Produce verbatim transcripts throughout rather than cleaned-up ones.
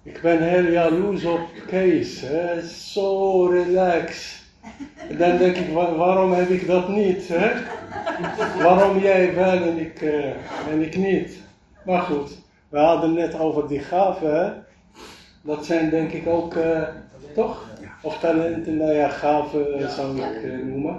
Ik ben heel jaloers op Kees, hè? Zo relaxed. En dan denk ik, waar, waarom heb ik dat niet? Hè? Waarom jij wel en ik, uh, en ik niet? Maar goed, we hadden net over die gaven, hè? Dat zijn denk ik ook, uh, toch? Of talenten, nou ja, gaven uh, zou ik uh, noemen.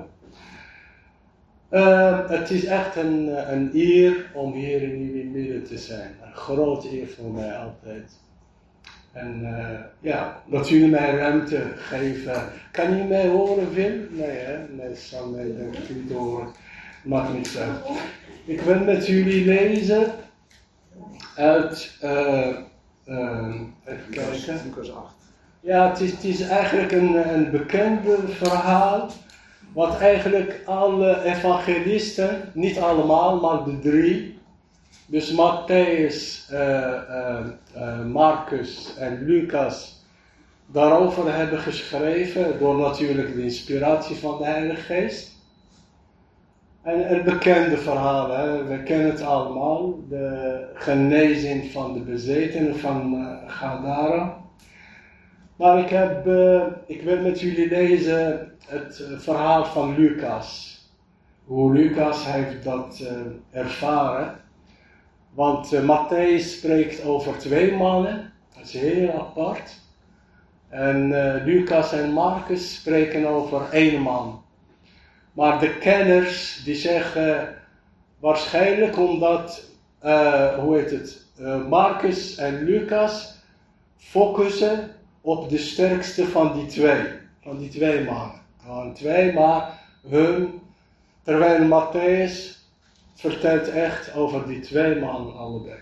Uh, het is echt een, een eer om hier in jullie midden te zijn. Een grote eer voor mij altijd. En uh, ja, dat jullie mij ruimte geven. Kan je mij horen, Wim? Nee, hè? Nee, zal mij denk ik niet horen. Maakt niets uit. Ik wil met jullie lezen uit, uh, uh, even kijken. Lucas acht. Ja, het is, het is eigenlijk een, een bekende verhaal. Wat eigenlijk alle evangelisten, niet allemaal, maar de drie. Dus Matthäus, uh, uh, uh, Marcus en Lucas daarover hebben geschreven door natuurlijk de inspiratie van de Heilige Geest. En een bekende verhaal, hè? We kennen het allemaal, de genezing van de bezetenen van uh, Gadara. Maar ik, heb, uh, ik wil met jullie lezen het uh, verhaal van Lucas. Hoe Lucas heeft dat uh, ervaren. Want uh, Matthäus spreekt over twee mannen, dat is heel apart. En uh, Lucas en Marcus spreken over één man. Maar de kenners die zeggen waarschijnlijk omdat, uh, hoe heet het, uh, Marcus en Lucas focussen op de sterkste van die twee. Van die twee mannen. Gewoon twee, maar hun, terwijl Matthäus vertelt echt over die twee mannen allebei.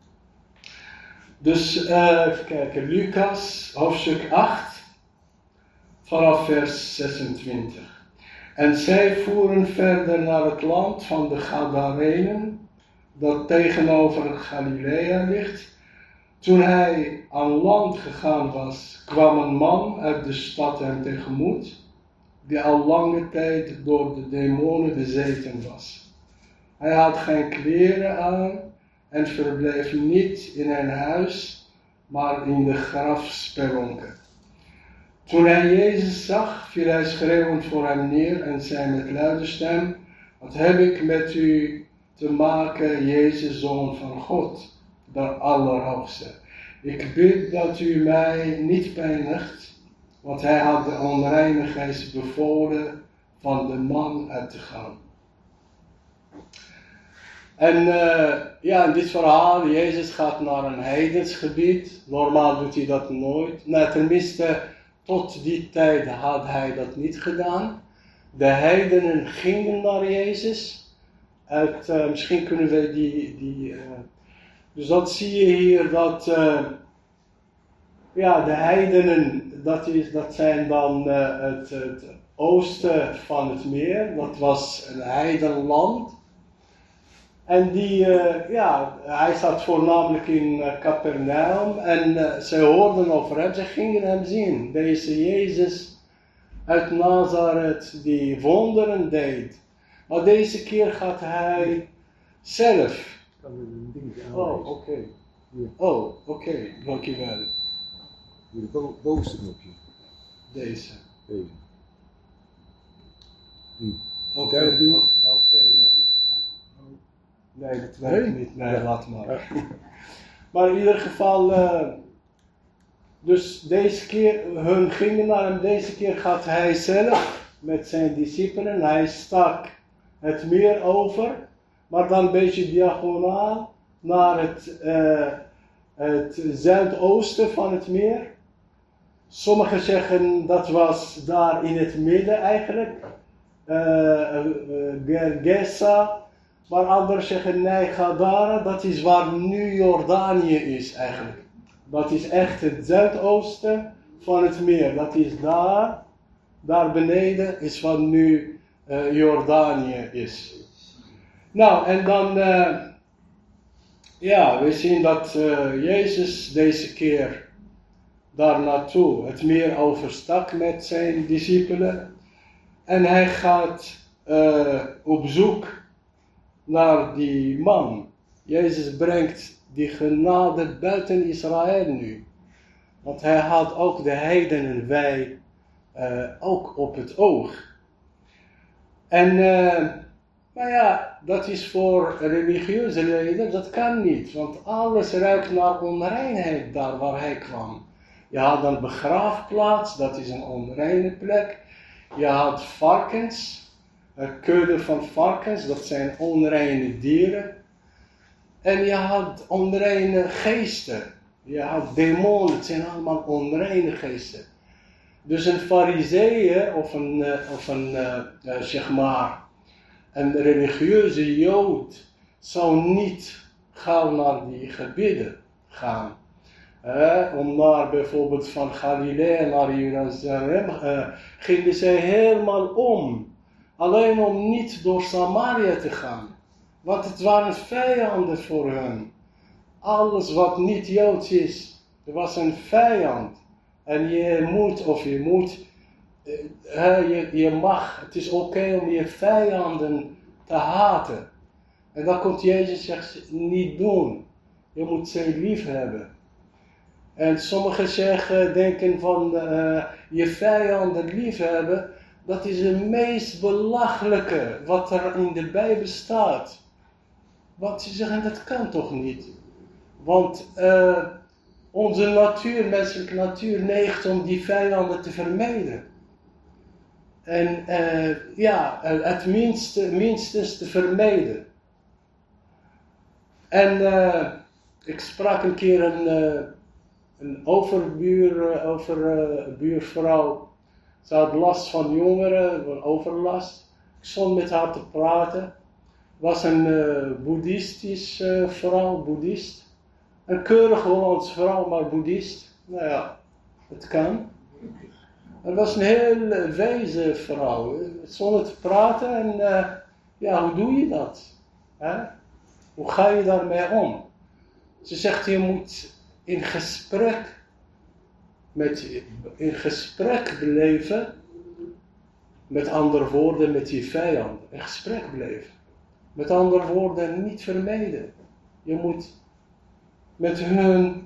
Dus uh, even kijken, Lucas, hoofdstuk acht, vanaf vers zesentwintig. En zij voeren verder naar het land van de Gadarenen, dat tegenover Galilea ligt. Toen hij aan land gegaan was, kwam een man uit de stad hem tegemoet, die al lange tijd door de demonen bezeten was. Hij had geen kleren aan en verbleef niet in een huis, maar in de grafspelonken. Toen hij Jezus zag, viel hij schreeuwend voor hem neer en zei met luide stem: wat heb ik met u te maken, Jezus, Zoon van God, de Allerhoogste? Ik bid dat u mij niet pijnigt, want hij had de onreine geest bevolen van de man uit te gaan. En uh, ja, in dit verhaal, Jezus gaat naar een heidens gebied. Normaal doet hij dat nooit. Nou, tenminste, tot die tijd had hij dat niet gedaan. De heidenen gingen naar Jezus. Uit, uh, misschien kunnen we die... die uh, dus dat zie je hier, dat... Uh, ja, de heidenen, dat, is, dat zijn dan uh, het, het oosten van het meer. Dat was een heidenland. En die, uh, ja, hij zat voornamelijk in uh, Capernaum en uh, ze hoorden over hem, ze gingen hem zien. Deze Jezus uit Nazareth die wonderen deed. Maar deze keer gaat hij zelf. Kan er een dingetje aan. Oh, oké. Okay. Oh, oké, okay. Dankjewel. Hier, het bo bovenste knopje. Deze. Deze. Die. Oké, okay. Oké, okay, ja. Nee, dat weet ik niet. Nee, ja. Laat maar. Ja. Maar in ieder geval, uh, dus deze keer, hun gingen naar hem, deze keer gaat hij zelf met zijn discipelen, hij stak het meer over, maar dan een beetje diagonaal naar het, uh, het zuidoosten van het meer. Sommigen zeggen dat was daar in het midden eigenlijk, uh, uh, Gergesa. Maar anderen zeggen, nee, Gadara, dat is waar nu Jordanië is eigenlijk. Dat is echt het zuidoosten van het meer. Dat is daar, daar beneden is wat nu uh, Jordanië is. Nou, en dan, uh, ja, we zien dat uh, Jezus deze keer daar naartoe het meer overstak met zijn discipelen. En hij gaat uh, op zoek naar die man. Jezus brengt die genade buiten Israël nu. Want hij had ook de heidenen wij uh, ook op het oog. En, uh, maar ja, dat is voor religieuze leiders, dat kan niet. Want alles ruikt naar onreinheid daar waar hij kwam. Je had een begraafplaats, dat is een onreine plek. Je had varkens, een kudde van varkens, dat zijn onreine dieren. En je had onreine geesten. Je had demonen, het zijn allemaal onreine geesten. Dus een farizeeër of een, uh, of een uh, uh, zeg maar, een religieuze jood zou niet gauw naar die gebieden gaan. Uh, om naar bijvoorbeeld van Galilea naar Jeruzalem uh, gingen zij helemaal om. Alleen om niet door Samaria te gaan. Want het waren vijanden voor hen. Alles wat niet Joods is, er was een vijand. En je moet, of je moet, uh, je, je mag, het is oké okay om je vijanden te haten. En dat komt Jezus zegt niet doen. Je moet ze lief hebben. En sommigen zeggen, denken van uh, je vijanden lief hebben, dat is het meest belachelijke wat er in de Bijbel staat. Want ze zeggen, dat kan toch niet? Want uh, onze natuur, menselijke natuur, neigt om die vijanden te vermijden. En uh, ja, het minste, minstens te vermijden. En uh, ik sprak een keer een, uh, een overbuur, uh, over, uh, buurvrouw. Ze had last van jongeren, van overlast. Ik stond met haar te praten. Was een uh, boeddhistisch uh, vrouw, boeddhist. Een keurig Hollandse vrouw, maar boeddhist. Nou ja, het kan. Het was een heel wijze vrouw. We stonden te praten en uh, ja, hoe doe je dat? Hè? Hoe ga je daarmee om? Ze zegt, je moet in gesprek, met, in gesprek blijven, met andere woorden, met je vijand. In gesprek blijven. Met andere woorden, niet vermijden. Je moet met hun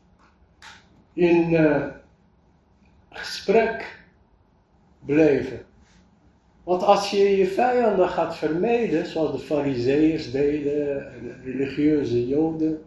in uh, gesprek blijven. Want als je je vijanden gaat vermijden, zoals de farizeeërs deden, en de religieuze joden,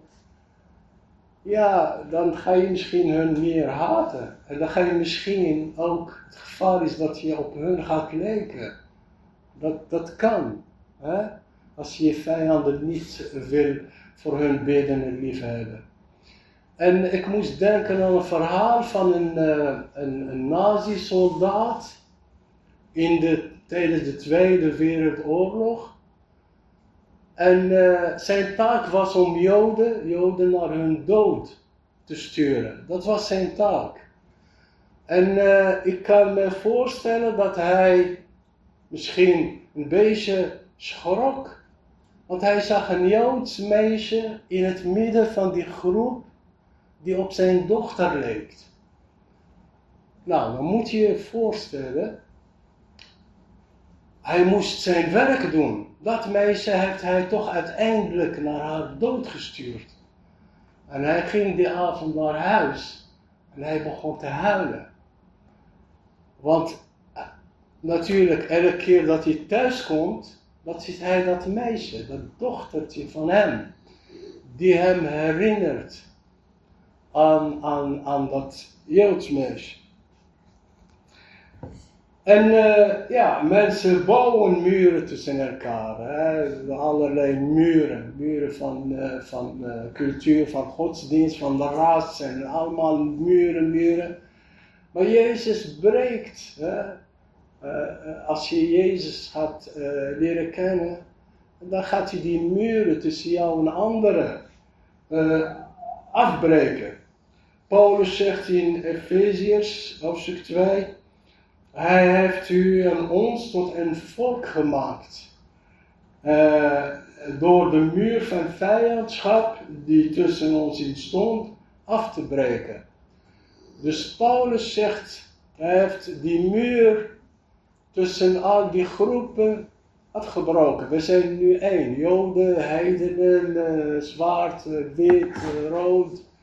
ja, dan ga je misschien hun meer haten. En dan ga je misschien ook, het gevaar is dat je op hun gaat lijken. Dat, dat kan. Hè? Als je je vijanden niet wil voor hun bidden en lief hebben. En ik moest denken aan een verhaal van een, uh, een, een nazi-soldaat in de, tijdens de Tweede Wereldoorlog. En uh, zijn taak was om Joden, Joden naar hun dood te sturen. Dat was zijn taak. En uh, ik kan me voorstellen dat hij misschien een beetje schrok. Want hij zag een Joods meisje in het midden van die groep die op zijn dochter leek. Nou, dan moet je je voorstellen. Hij moest zijn werk doen. Dat meisje heeft hij toch uiteindelijk naar haar dood gestuurd. En hij ging die avond naar huis. En hij begon te huilen. Want natuurlijk, elke keer dat hij thuis komt, dat ziet hij dat meisje, dat dochtertje van hem. Die hem herinnert aan, aan, aan dat Joods meisje. En uh, ja, mensen bouwen muren tussen elkaar. Hè? Allerlei muren. Muren van, uh, van uh, cultuur, van godsdienst, van de ras. En allemaal muren, muren. Maar Jezus breekt. Hè? Uh, als je Jezus gaat uh, leren kennen, dan gaat hij die muren tussen jou en anderen uh, afbreken. Paulus zegt in Efeziërs hoofdstuk twee... Hij heeft u en ons tot een volk gemaakt. Uh, door de muur van vijandschap die tussen ons in stond af te breken. Dus Paulus zegt, hij heeft die muur tussen al die groepen afgebroken. We zijn nu één. Joden, heidenen, uh, zwart, uh, wit, uh, rood.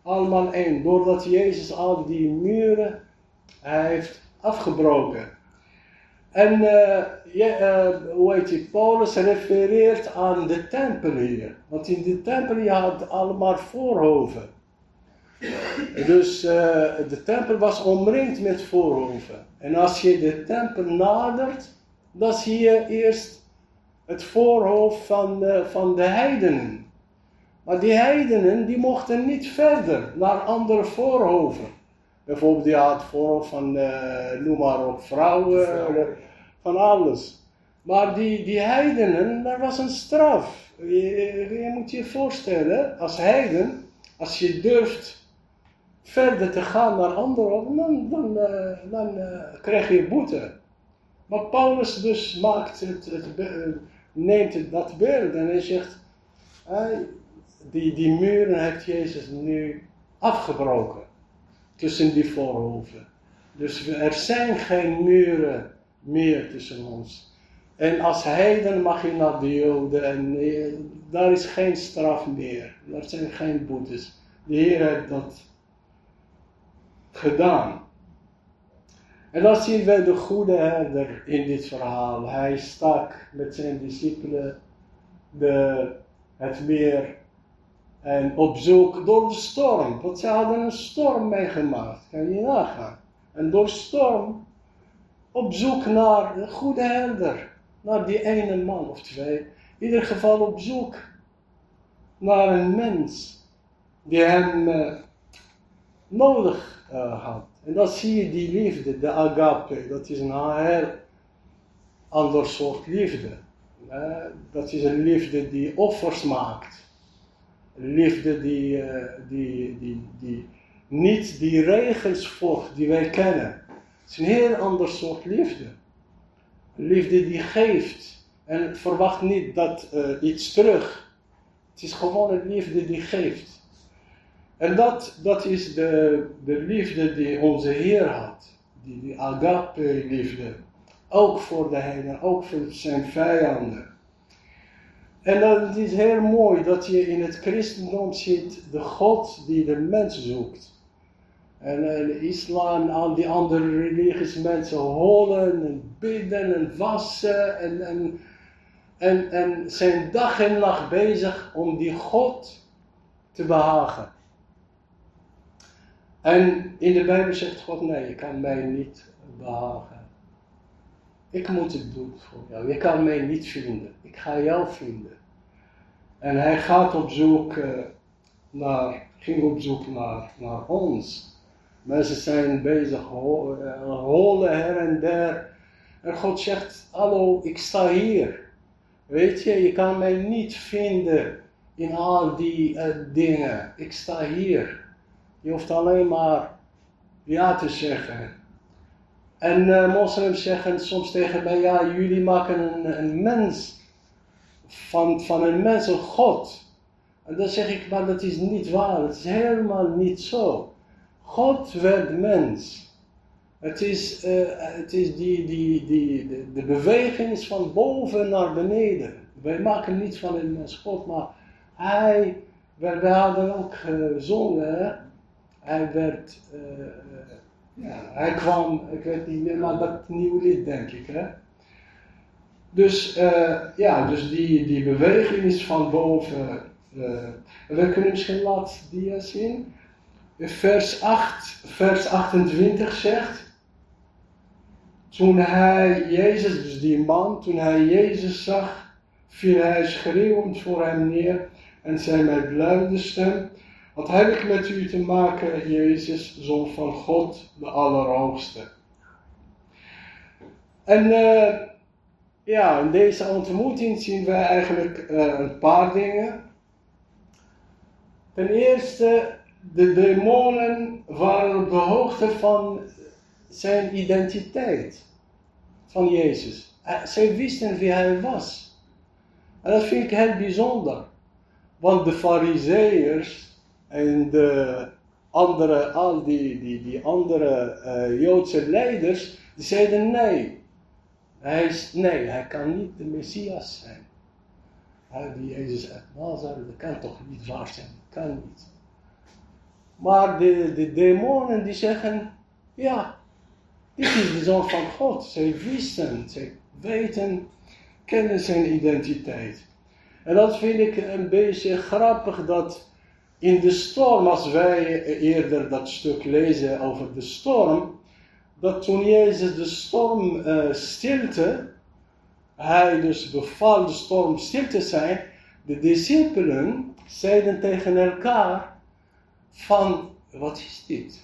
allemaal één. Doordat Jezus al die muren hij heeft afgebroken. En uh, je, uh, hoe heet je, Paulus refereert aan de tempel hier. Want in de tempel je had allemaal voorhoven. Dus uh, de tempel was omringd met voorhoven. En als je de tempel nadert, dan zie je eerst het voorhoofd van de, van de heidenen. Maar die heidenen die mochten niet verder naar andere voorhoven. Bijvoorbeeld je had het voorhoofd van, uh, noem maar op, vrouwen, uh, van alles. Maar die, die heidenen, daar was een straf. Je, je moet je voorstellen, als heiden, als je durft verder te gaan naar anderen, dan, dan, uh, dan uh, krijg je boete. Maar Paulus dus maakt het, het, het, neemt het, dat beeld en hij zegt, hij, die, die muren heeft Jezus nu afgebroken. Tussen die voorhoven. Dus er zijn geen muren meer tussen ons. En als heiden mag je naar de Joden en eh, daar is geen straf meer. Er zijn geen boetes. De Heer heeft dat gedaan. En dan zien we de goede herder in dit verhaal. Hij stak met zijn discipelen de, het meer en op zoek door de storm. Want ze hadden een storm meegemaakt. Kan je nagaan. En door storm op zoek naar de goede herder. Naar die ene man of twee. In ieder geval op zoek naar een mens die hem uh, nodig uh, had. En dan zie je die liefde, de agape. Dat is een heel ander soort liefde. Uh, dat is een liefde die offers maakt. Een liefde die, uh, die, die, die niet die regels volgt die wij kennen. Het is een heel ander soort liefde. Een liefde die geeft. En verwacht niet dat uh, iets terug. Het is gewoon een liefde die geeft. En dat, dat is de, de liefde die onze Heer had. Die, die agape liefde. Ook voor de heiden, ook voor zijn vijanden. En dat is heel mooi dat je in het christendom ziet de God die de mens zoekt. En uh, de islam, al die andere religies, mensen holen en bidden en wassen en, en, en, en zijn dag en nacht bezig om die God te behagen. En in de Bijbel zegt God, nee, je kan mij niet behagen. Ik moet het doen voor jou. Je kan mij niet vinden. Ik ga jou vinden. En hij gaat op zoek uh, naar, ging op zoek naar, naar ons. Mensen zijn bezig, holen her en der. En God zegt, hallo, ik sta hier. Weet je, je kan mij niet vinden in al die uh, dingen. Ik sta hier. Je hoeft alleen maar ja te zeggen. En uh, moslims zeggen soms tegen mij, ja, jullie maken een, een mens, van, van een mens een God. En dan zeg ik, maar dat is niet waar. Het is helemaal niet zo. God werd mens. Het is, uh, het is die, die, die, de, de beweging is van boven naar beneden. Wij maken niet van een mens God, maar hij, wij, wij hadden ook gezongen, hè? Hij werd, uh, uh, ja, hij kwam, ik weet niet meer, maar dat nieuwe lied denk ik, hè. Dus, uh, ja, dus die, die beweging is van boven. Uh, we kunnen misschien laatst die zien. Vers acht, vers achtentwintig zegt, toen hij Jezus, dus die man, toen hij Jezus zag, viel hij schreeuwend voor hem neer en zei met luide stem, wat heb ik met u te maken, Jezus, Zoon van God, de Allerhoogste. En uh, ja, in deze ontmoeting zien we eigenlijk uh, een paar dingen. Ten eerste, de demonen waren op de hoogte van zijn identiteit, van Jezus. Zij wisten wie hij was. En dat vind ik heel bijzonder. Want de Farizeeërs en de andere, al die, die, die andere uh, Joodse leiders, die zeiden nee. Hij is, nee, hij kan niet de Messias zijn. Hij, die Jezus uit Nazareth, dat kan toch niet waar zijn, dat kan niet. Maar de, de demonen die zeggen, ja, dit is de Zoon van God. Zij wisten, zij weten, kennen zijn identiteit. En dat vind ik een beetje grappig dat in de storm, als wij eerder dat stuk lezen over de storm, dat toen Jezus de storm uh, stilte, hij dus beval de storm stil te zijn, de discipelen zeiden tegen elkaar van, wat is dit?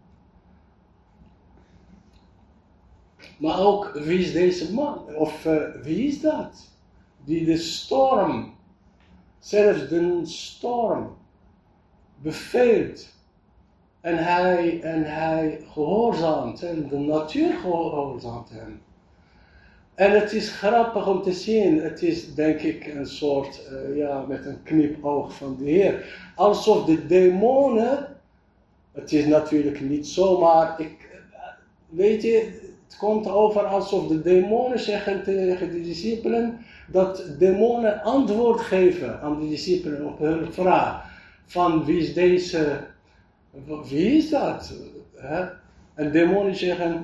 Maar ook, wie is deze man? Of uh, wie is dat? Die de storm, zelfs de storm, beveelt. En hij, en hij gehoorzaamt hem, de natuur gehoorzaamt hem. En het is grappig om te zien, het is denk ik een soort, uh, ja, met een knipoog van de Heer. Alsof de demonen, het is natuurlijk niet zo, maar ik, weet je, het komt over alsof de demonen zeggen tegen de discipelen, dat demonen antwoord geven aan de discipelen op hun vraag. Van wie is deze, wie is dat? Hè? En demonen zeggen,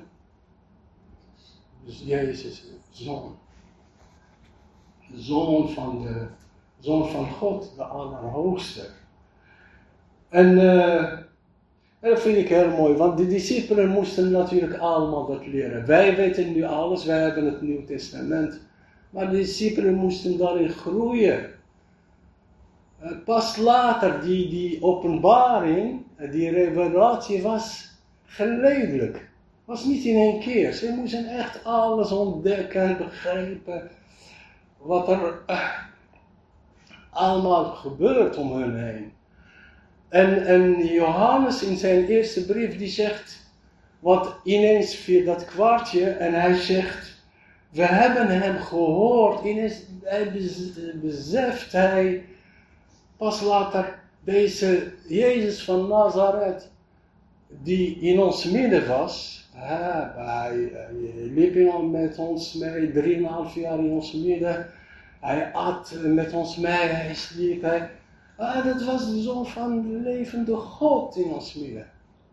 Jezus, Zoon. De Zoon van, de, Zoon van God, de Allerhoogste. En, uh, en dat vind ik heel mooi, want de discipelen moesten natuurlijk allemaal dat leren. Wij weten nu alles, wij hebben het Nieuw Testament. Maar de discipelen moesten daarin groeien. Uh, pas later, die, die openbaring, die revelatie was geleidelijk. Was niet in één keer. Ze moesten echt alles ontdekken en begrijpen wat er uh, allemaal gebeurt om hen heen. En, en Johannes in zijn eerste brief die zegt, wat ineens viel dat kwartje en hij zegt, we hebben hem gehoord, ineens hij beseft hij pas later deze Jezus van Nazareth die in ons midden was. Ja, hij, hij liep met ons mee, drieënhalf jaar in ons midden. Hij at met ons mee, hij sliep. Hij, ah, dat was de Zoon van de levende God in ons midden.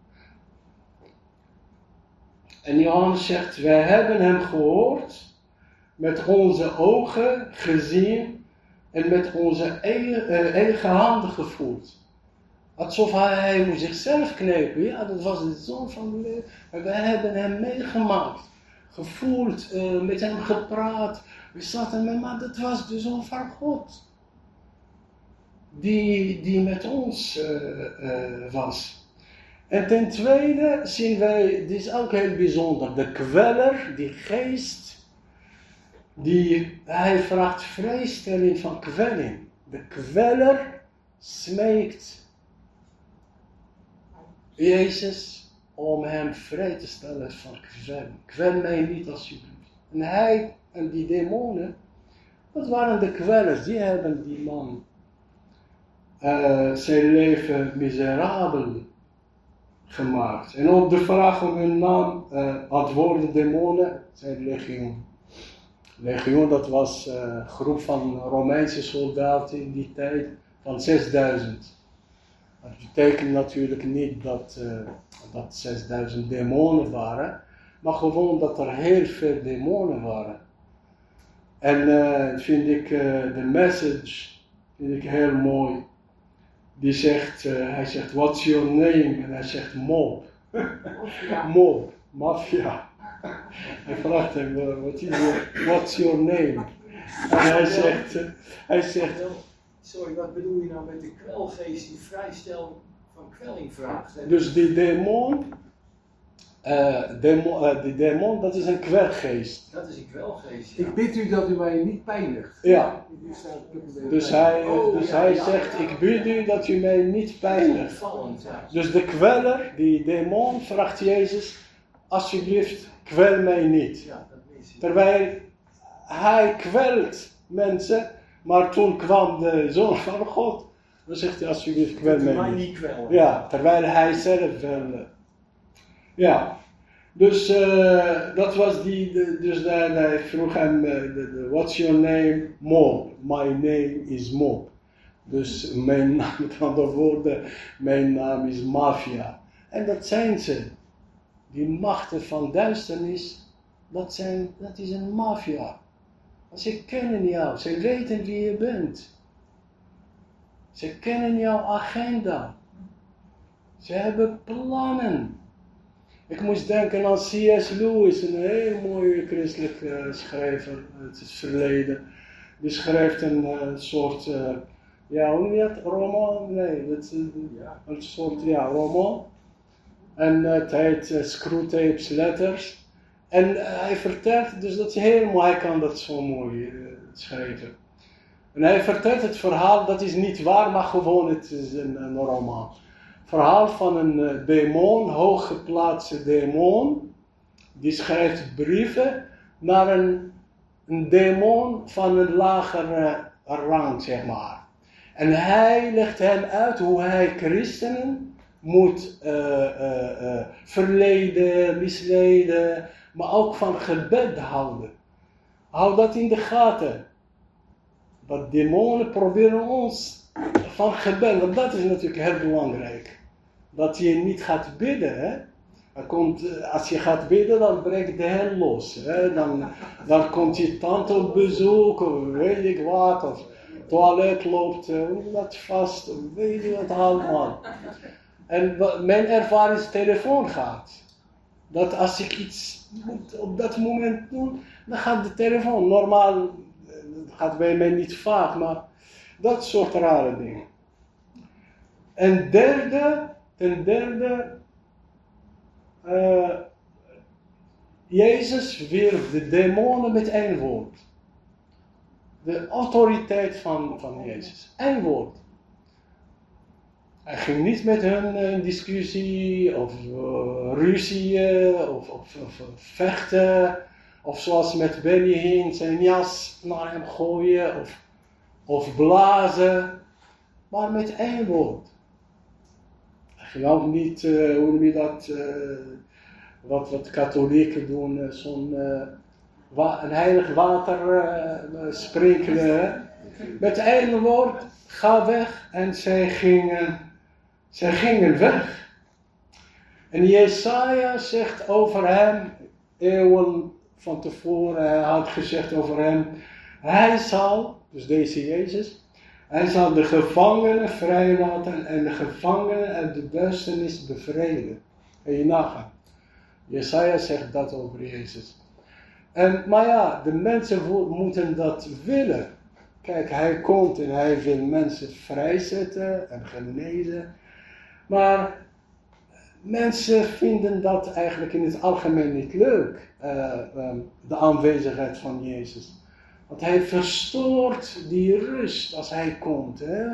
En Johannes zegt, wij hebben hem gehoord, met onze ogen gezien en met onze eigen, uh, eigen handen gevoeld. Alsof hij, hij moest zichzelf knepen. Ja, dat was de Zoon van de leven. En wij hebben hem meegemaakt. Gevoeld, uh, met hem gepraat. We zaten met hem, maar dat was de Zoon van God. Die, die met ons uh, uh, was. En ten tweede zien wij, dit is ook heel bijzonder, de kweller, die geest, die, hij vraagt vrijstelling van kwelling. De kweller smeekt Jezus om hem vrij te stellen van kwelling. Kwel mij niet alsjeblieft. En hij en die demonen, dat waren de kwellers, die hebben die man uh, zijn leven miserabel gemaakt. En op de vraag om hun naam uh, antwoordden demonen, zijn legioen. Legioen, dat was uh, een groep van Romeinse soldaten in die tijd van zesduizend. Dat betekent natuurlijk niet dat, uh, dat zesduizend demonen waren, maar gewoon dat er heel veel demonen waren. En uh, vind ik uh, de message vind ik heel mooi. Die zegt, uh, hij zegt, what's your name? En hij zegt, mob. Mob, maffia. Hij vraagt hem, uh, what is your, what's your name? En hij zegt, uh, hij zegt, sorry, wat bedoel je nou met de kwelgeest die vrijstel van kwelling vraagt? Dus die demon, uh, demon uh, die demon, dat is een kwelgeest. Dat is een kwelgeest, ja. Ik bid u dat u mij niet pijnigt. Ja. Dus hij, Oh, dus ja, hij ja, zegt, ja. ik bid u dat u mij niet pijnigt. Opvallend, ja. Dus de kweller, die demon, vraagt Jezus, alsjeblieft, kwel mij niet. Ja, dat is het. Terwijl hij kwelt mensen, maar toen kwam de Zoon van God, dan zegt hij, alsjeblieft, kwel Dat mij mij niet. niet kwellen. Ja, terwijl hij zelf wel... Uh, ja, dus uh, dat was die, de, dus daar, hij vroeg hem, uh, de, de, what's your name? Mob. My name is Mob. Dus mijn naam, met andere woorden, mijn naam is maffia. En dat zijn ze. Die machten van duisternis, dat, zijn, dat is een maffia. Ze kennen jou, ze weten wie je bent. Ze kennen jouw agenda. Ze hebben plannen. Ik moest denken aan C S Lewis, een heel mooie christelijke uh, schrijver uit het verleden. Die schrijft een uh, soort, uh, ja, hoe noem je dat? Roman? Nee, dat is uh, ja. een soort, ja, roman. En uh, het heet uh, Screwtape's Letters. En uh, hij vertelt, dus dat is heel mooi, hij kan dat zo mooi uh, schrijven. En hij vertelt het verhaal, dat is niet waar, maar gewoon, het is een, een roman. Verhaal van een uh, demon, hooggeplaatste demon, die schrijft brieven naar een, een demon van een lagere rang, zeg maar. En hij legt hem uit hoe hij christenen moet uh, uh, uh, verleden, misleiden, maar ook van gebed houden. Hou dat in de gaten. Dat demonen proberen ons van gebed, want dat is natuurlijk heel belangrijk. Dat je niet gaat bidden, hè. Dan komt, als je gaat bidden, dan breekt de hel los. Hè? Dan, dan komt je tante op bezoek, of weet ik wat, of het toilet loopt uh, wat vast, of weet je wat allemaal. En wat, mijn ervaring is, telefoon gaat. Dat als ik iets moet op dat moment doen, dan gaat de telefoon. Normaal, dat gaat bij mij niet vaak, maar dat soort rare dingen. En derde, ten derde, uh, Jezus wierp de demonen met één woord. De autoriteit van, van Jezus. Eén woord. Hij ging niet met hun in discussie of uh, ruzie of, of, of vechten. Of zoals met Benny heen zijn jas naar hem gooien of, of blazen. Maar met één woord. Hij ging ook niet, uh, hoe noem je dat, uh, wat, wat katholieken doen, uh, zo'n uh, wa- een heilig water uh, sprinkelen. Met één woord, ga weg. En zij gingen, zij gingen weg. En Jesaja zegt over hem, eeuwen van tevoren, hij had gezegd over hem, hij zal, dus deze Jezus, hij zal de gevangenen vrijlaten en de gevangenen uit de duisternis bevrijden. En je nagaan. Jesaja zegt dat over Jezus. En, maar ja, de mensen moeten dat willen. Kijk, hij komt en hij wil mensen vrijzetten en genezen. Maar mensen vinden dat eigenlijk in het algemeen niet leuk. Uh, um, de aanwezigheid van Jezus. Want hij verstoort die rust als hij komt. Hè?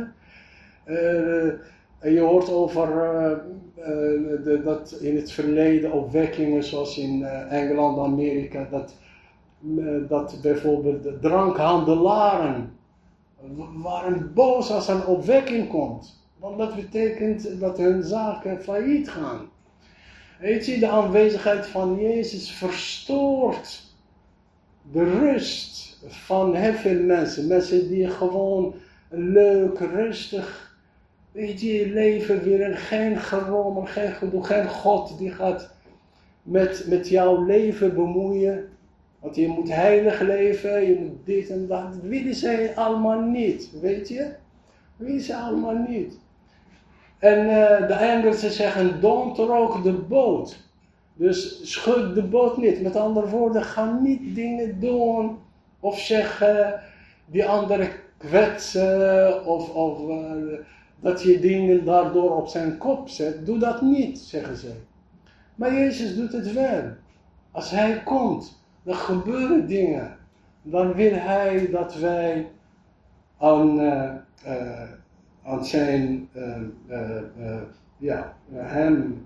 Uh, je hoort over uh, uh, de, dat in het verleden opwekkingen zoals in uh, Engeland, Amerika, dat, uh, dat bijvoorbeeld de drankhandelaren waren boos als er een opwekking komt. Want dat betekent dat hun zaken failliet gaan. Weet je, de aanwezigheid van Jezus verstoort de rust van heel veel mensen. Mensen die gewoon leuk, rustig, weet je, leven weer en geen gerommel, geen gedoe, geen God die gaat met, met jouw leven bemoeien. Want je moet heilig leven, je moet dit en dat. Dat willen zij allemaal niet, weet je. Dat willen ze allemaal niet. En uh, de Engelsen zeggen, don't rock the boat. Dus schud de boot niet. Met andere woorden, ga niet dingen doen of zeggen die anderen kwetsen of, of uh, dat je dingen daardoor op zijn kop zet. Doe dat niet, zeggen ze. Maar Jezus doet het wel. Als hij komt, dan gebeuren dingen. Dan wil hij dat wij aan, uh, uh, aan zijn, uh, uh, uh, ja, hem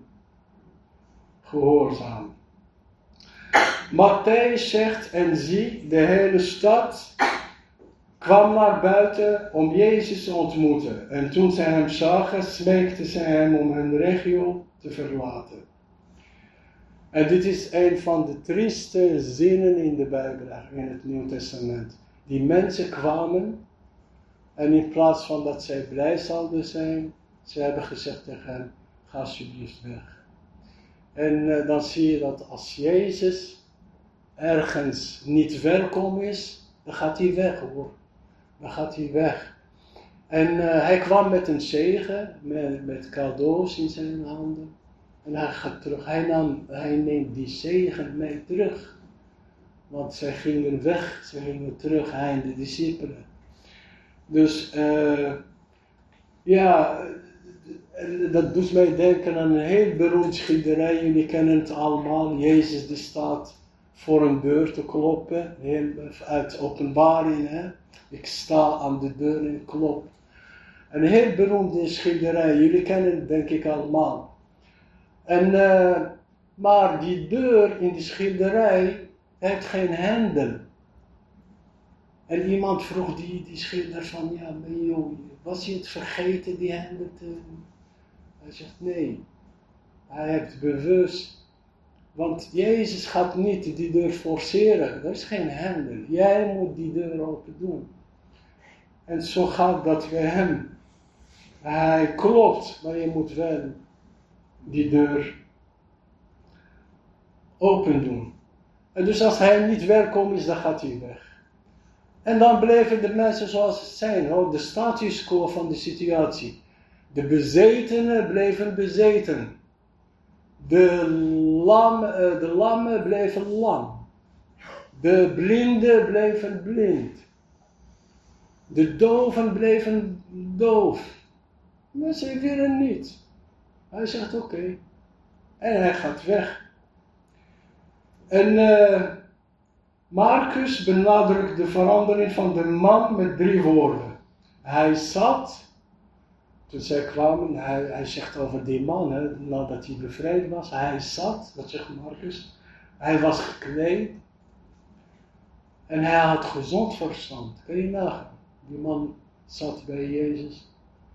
gehoorzaam. Matthäus zegt, en zie, de hele stad kwam naar buiten om Jezus te ontmoeten. En toen zij hem zagen, smeekten zij hem om hun regio te verlaten. En dit is een van de trieste zinnen in de Bijbel, in het Nieuw Testament. Die mensen kwamen En in plaats van dat zij blij zouden zijn, ze hebben gezegd tegen hem, ga alsjeblieft weg. En uh, dan zie je dat als Jezus ergens niet welkom is, dan gaat hij weg hoor. Dan gaat hij weg. En uh, hij kwam met een zegen, met, met cadeaus in zijn handen. En hij gaat terug. Hij, nam, hij neemt die zegen mee terug. Want zij gingen weg, ze gingen terug, hij en de discipelen. Dus uh, ja, dat doet mij denken aan een heel beroemd schilderij. Jullie kennen het allemaal. Jezus die staat voor een deur te kloppen. Heel, uit Openbaring. Hè? Ik sta aan de deur en klop. Een heel beroemde schilderij. Jullie kennen het denk ik allemaal. En, uh, maar die deur in die schilderij heeft geen hendel. En iemand vroeg die, die schilder van, ja, maar joh, was hij het vergeten die hendel te... Hij zegt, nee. Hij heeft bewust. Want Jezus gaat niet die deur forceren. Er is geen hendel. Jij moet die deur open doen. En zo gaat dat bij hem. Hij klopt, maar je moet wel die deur open doen. En dus als hij niet welkom is, dan gaat hij weg. En dan blijven de mensen zoals het zijn, hoor, de status quo van de situatie. De bezetenen bleven bezeten. De, lam, de lammen bleven lam. De blinden bleven blind. De doven bleven doof. Maar ze willen niet. Hij zegt oké. Okay. En hij gaat weg. En uh, Marcus benadrukt de verandering van de man met drie woorden. Hij zat, toen zij kwamen, hij, hij zegt over die man, hè, nadat hij bevrijd was. Hij zat, dat zegt Marcus. Hij was gekleed. En hij had gezond verstand. Kun je nagaan. Die man zat bij Jezus.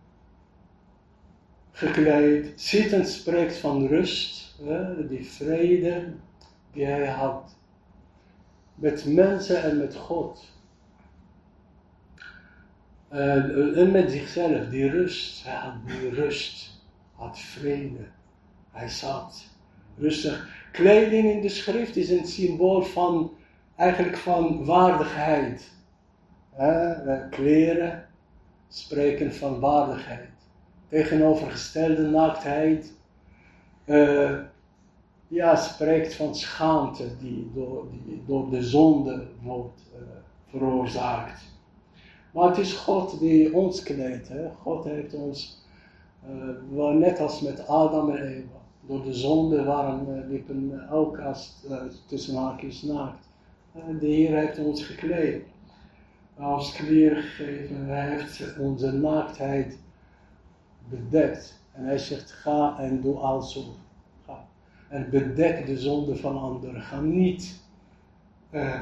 Gekleed. Zittend spreekt van rust. Hè, die vrede die hij had. Met mensen en met God. Uh, en met zichzelf. Die rust. Hij had die rust. Had vrede. Hij zat. Rustig. Kleding in de schrift is een symbool van, eigenlijk van waardigheid. Uh, kleren spreken van waardigheid. Tegenovergestelde naaktheid. Uh, ja, spreekt van schaamte die door, die door de zonde wordt uh, veroorzaakt. Maar het is God die ons kleedt. Hè? God heeft ons, uh, net als met Adam en Eva, door de zonde waren uh, liepen ook als uh, tussen haakjes naakt. Uh, de Heer heeft ons gekleed. Als kleren gegeven, hij heeft onze naaktheid bedekt. En hij zegt, ga en doe alsof. Ga. En bedek de zonde van anderen. Ga niet uh,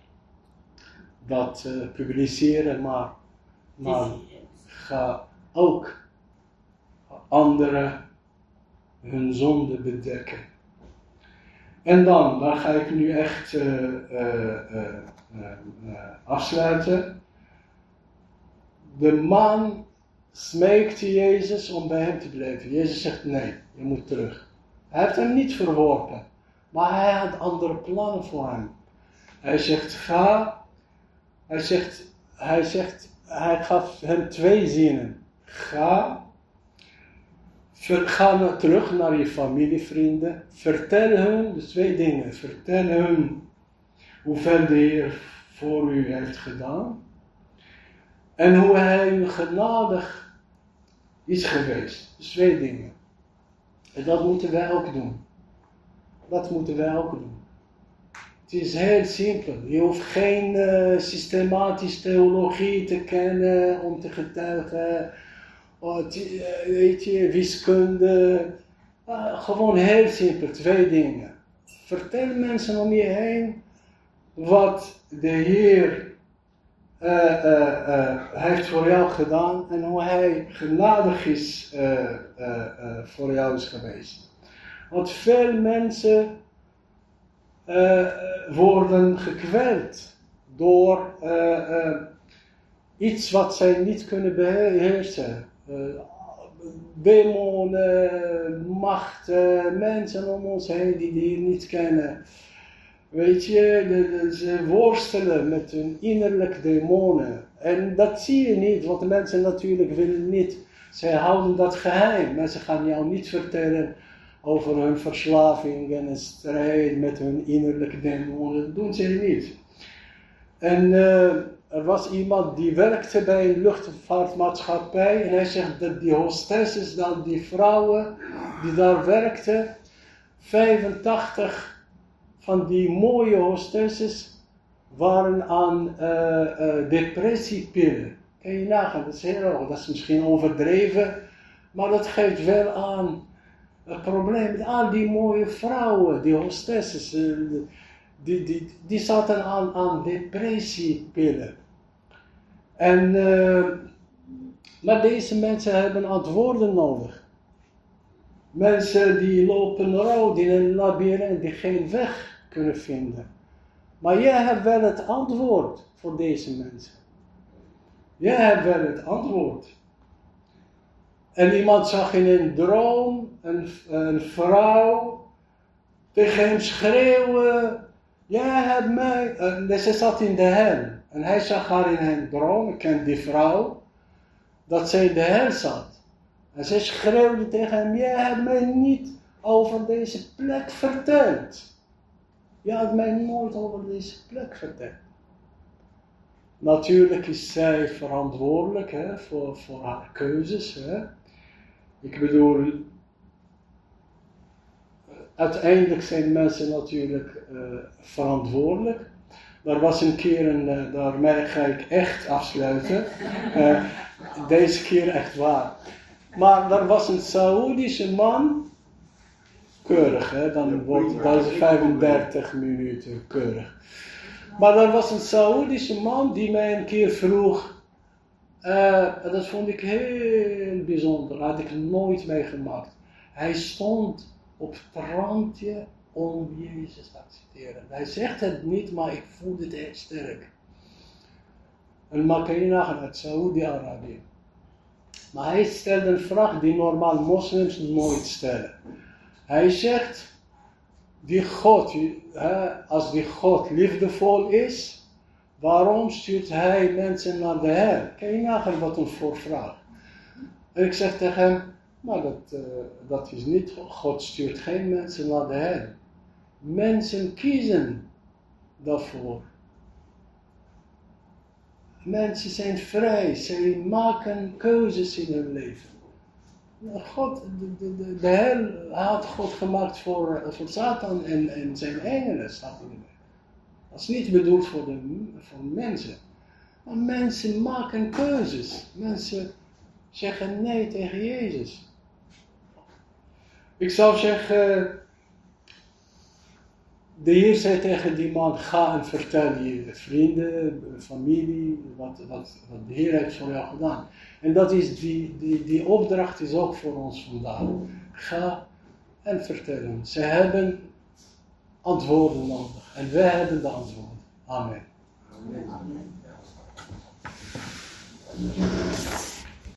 dat uh, publiceren, maar, maar ga ook anderen hun zonde bedekken. En dan, daar ga ik nu echt uh, uh, uh, Uh, uh, afsluiten. De man smeekte Jezus om bij hem te blijven. Jezus zegt nee, je moet terug. Hij heeft hem niet verworpen, maar hij had andere plannen voor hem. Hij zegt ga, hij zegt, hij zegt, hij gaf hem twee zinnen. Ga, ver, ga terug naar je familie, vrienden. Vertel hun, dus twee dingen. Vertel hun hoeveel de Heer voor u heeft gedaan. En hoe hij u genadig is geweest. Dus twee dingen. En dat moeten wij ook doen. Dat moeten wij ook doen. Het is heel simpel. Je hoeft geen uh, systematische theologie te kennen om te getuigen. Oh, t- uh, weet je, wiskunde. Uh, gewoon heel simpel. Twee dingen. Vertel mensen om je heen wat de Heer uh, uh, uh, heeft voor jou gedaan en hoe hij genadig is uh, uh, uh, voor jou is geweest. Want veel mensen uh, worden gekweld door uh, uh, iets wat zij niet kunnen beheersen. Uh, demonen, machten, mensen om ons heen die die hier niet kennen. Weet je, de, de, ze worstelen met hun innerlijke demonen. En dat zie je niet, want de mensen natuurlijk willen niet. Zij houden dat geheim. Mensen gaan jou niet vertellen over hun verslaving en een strijd met hun innerlijke demonen. Dat doen ze niet. En uh, er was iemand die werkte bij een luchtvaartmaatschappij. En hij zegt dat die hostesses, dan die vrouwen die daar werkten, vijfentachtig van die mooie hostesses waren aan uh, uh, depressiepillen. Kan je nagaan, dat is heel erg, dat is misschien overdreven, maar dat geeft wel aan het probleem met al die mooie vrouwen, die hostesses, uh, die, die, die zaten aan, aan depressiepillen. En, uh, maar deze mensen hebben antwoorden nodig. Mensen die lopen rond in een labyrint die geen weg kunnen vinden. Maar jij hebt wel het antwoord voor deze mensen. Jij hebt wel het antwoord. En iemand zag in een droom een, een vrouw tegen hem schreeuwen. Jij hebt mij... Uh, ze zat in de hel. En hij zag haar in een droom, ik ken die vrouw, dat zij in de hel zat. En ze schreeuwde tegen hem, jij hebt mij niet over deze plek verteld. Je hebt mij nooit over deze plek verteld. Natuurlijk is zij verantwoordelijk hè, voor, voor haar keuzes. Hè. Ik bedoel, uiteindelijk zijn mensen natuurlijk uh, verantwoordelijk. Er was een keer, een, uh, daarmee ga ik echt afsluiten. Uh, deze keer echt waar. Maar er was een Saoedische man, keurig hè, dan wordt dat is vijfendertig minuten keurig. Maar er was een Saoedische man die mij een keer vroeg, uh, dat vond ik heel bijzonder, dat had ik nooit meegemaakt. Hij stond op het randje om Jezus te accepteren. Hij zegt het niet, maar ik voel het echt sterk. Een Makkenaar uit Saoedi-Arabië. Maar hij stelde een vraag die normaal moslims nooit stellen. Hij zegt, die God, als die God liefdevol is, waarom stuurt hij mensen naar de hel? Kan je nagaan wat een voorvraag. En ik zeg tegen hem, maar dat, uh, dat is niet, God stuurt geen mensen naar de hel. Mensen kiezen daarvoor. Mensen zijn vrij, zij maken keuzes in hun leven. God, de, de, de, de hel had God gemaakt voor, voor Satan en, en zijn engelen, staat in de Bijbel. Dat is niet bedoeld voor, de, voor mensen. Maar mensen maken keuzes. Mensen zeggen nee tegen Jezus. Ik zou zeggen, de Heer zei tegen die man, ga en vertel je vrienden, familie, wat, wat, wat de Heer heeft voor jou gedaan. En dat is die, die, die opdracht is ook voor ons vandaag. Ga en vertel hem. Ze hebben antwoorden nodig. En wij hebben de antwoorden. Amen. Amen.